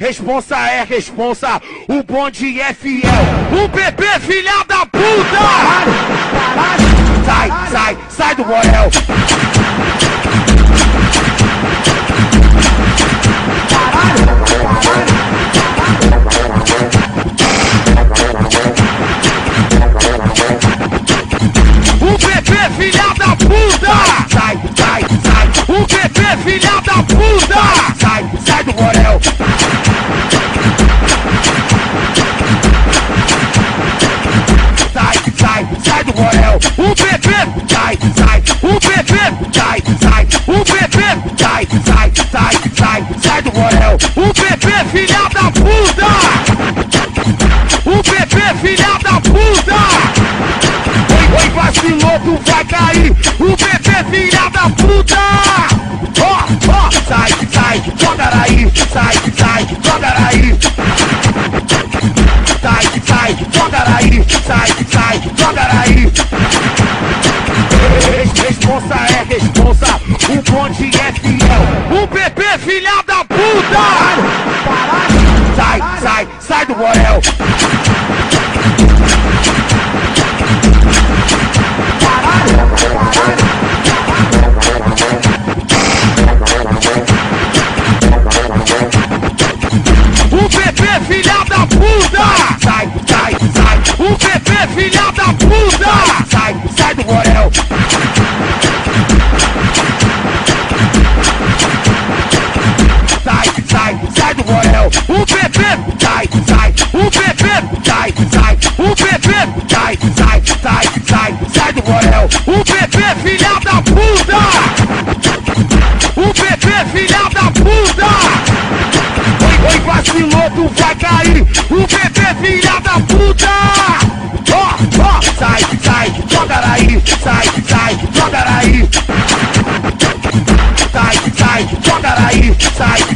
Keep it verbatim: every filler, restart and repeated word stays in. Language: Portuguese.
Responsa é responsa, o bonde é fiel. O P P, filha da puta! Sai, sai, sai do borel. O P P, filha da puta! Sai, sai, sai. O P P, filha da puta! Sai, sai do borel. Sai, sai, sai do borel. O P P, sai, sai. O P P, sai, sai. O P P, sai, sai, sai, sai, sai do borel. O P P, filha da puta! O P P, filha da puta! Oi, oi, vacilou, tu vai cair. O P P, filha da puta! Ó, ó, sai, sai, joga aí. Sai, sai, joga aí. Sai, sai, joga aí. Sai, sai, joga aí. Responsa é responsa, o bonde é fiel. O P P, filha da puta! Sai, sai, sai do borel. O P P, filha da puta! Sai, sai, sai. O P P, filha da puta! Sai, sai do borel. Sai, sai, sai do borel. O P P, sai, sai. O P P, sai, sai. O P P, sai, sai, sai, sai, sai do borel. O P P, filha da puta! O P P, filha da puta! Oi, oi, vacilou, tu vai cair. O P P, filha da puta! Ó, ó, sai, sai, joga aí. Sai, sai, joga aí. Sai, sai, joga aí. Sai,